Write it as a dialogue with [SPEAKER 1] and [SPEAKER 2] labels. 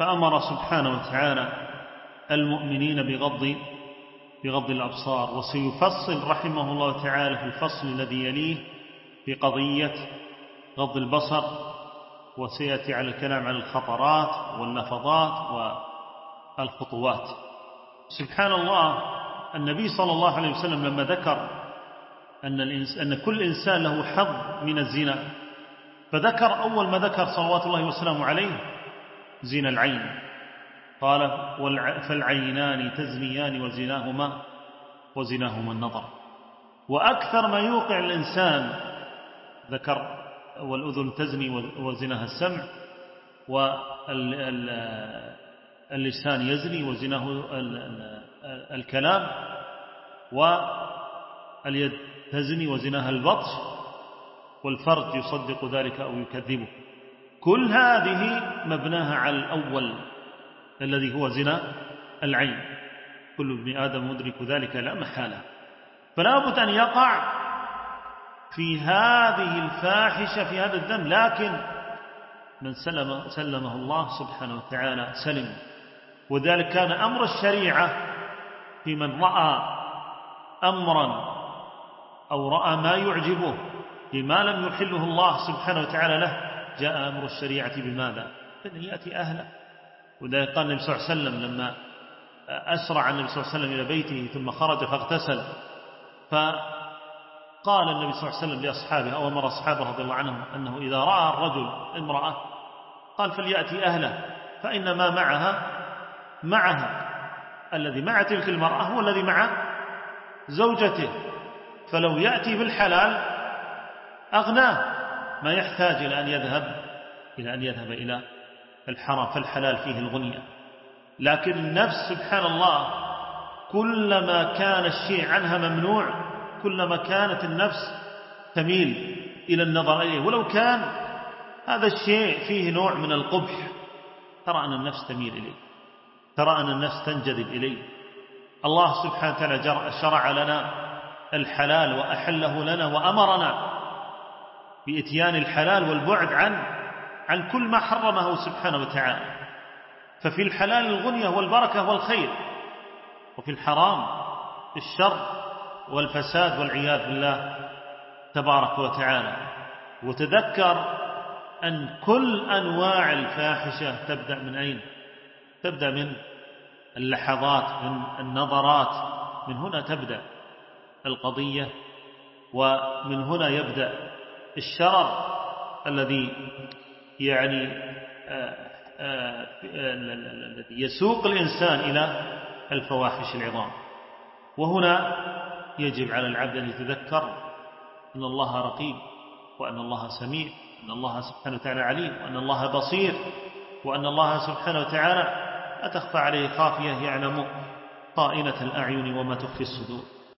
[SPEAKER 1] فأمر سبحانه وتعالى المؤمنين بغض الأبصار. وسيفصل رحمه الله تعالى في الفصل الذي يليه في قضية غض البصر، وسيأتي على الكلام عن الخطرات واللفظات والخطوات. سبحان الله، النبي صلى الله عليه وسلم لما ذكر أن كل إنسان له حظ من الزنا، فذكر أول ما ذكر صلوات الله وسلامه عليه زنا العين، قال فالعينان تزنيان وزناهما النظر. وأكثر ما يوقع الإنسان ذكر والأذن تزني وزناها السمع، واللسان يزني وزناه الكلام، واليد تزني وزناها البطش، والفرج يصدق ذلك أو يكذبه. كل هذه مبناها على الأول الذي هو زنا العين. كل ابن آدم مدرك ذلك لا محالة. فلا بد أن يقع في هذه الفاحشة، في هذا الذنب، لكن من سلمه الله سبحانه وتعالى سلم. وذلك كان أمر الشريعة في من رأى أمرا أو رأى ما يعجبه بما لم يحله الله سبحانه وتعالى له، جاء أمر الشريعة بماذا؟ أن يأتي أهله. وذلك قال النبي صلى الله عليه وسلم لما أسرع النبي صلى الله عليه وسلم إلى بيته ثم خرج فاغتسل، فقال النبي صلى الله عليه وسلم لأصحابه أو أمر أصحابه رضي الله عنهم أنه إذا رأى الرجل امرأة قال فليأتي أهله، فإن ما معها الذي مع تلك المرأة هو الذي مع زوجته، فلو يأتي بالحلال أغناه، ما يحتاج إلى أن يذهب إلى الحرام، فالحلال فيه الغنية. لكن النفس سبحان الله كلما كان الشيء عنها ممنوع كلما كانت النفس تميل إلى النظر إليه، ولو كان هذا الشيء فيه نوع من القبح، ترى أن النفس تميل إليه، ترى أن النفس تنجذب إليه. الله سبحانه وتعالى شرع لنا الحلال وأحله لنا، وأمرنا بإتيان الحلال والبعد عن كل ما حرمه سبحانه وتعالى. ففي الحلال الغنية والبركة والخير، وفي الحرام الشر والفساد والعياذ بالله تبارك وتعالى. وتذكر أن كل أنواع الفاحشة تبدأ من أين؟ تبدأ من اللحظات، من النظرات، من هنا تبدأ القضية، ومن هنا يبدأ الشرر الذي يعني الذي يسوق الإنسان إلى الفواحش العظام. وهنا يجب على العبد أن يتذكر أن الله رقيب، وأن الله سميع، وأن الله سبحانه وتعالى عليم، وأن الله بصير، وأن الله سبحانه وتعالى لا تخفى عليه خافية، يعلم خائنة الأعين وما تخفي الصدور.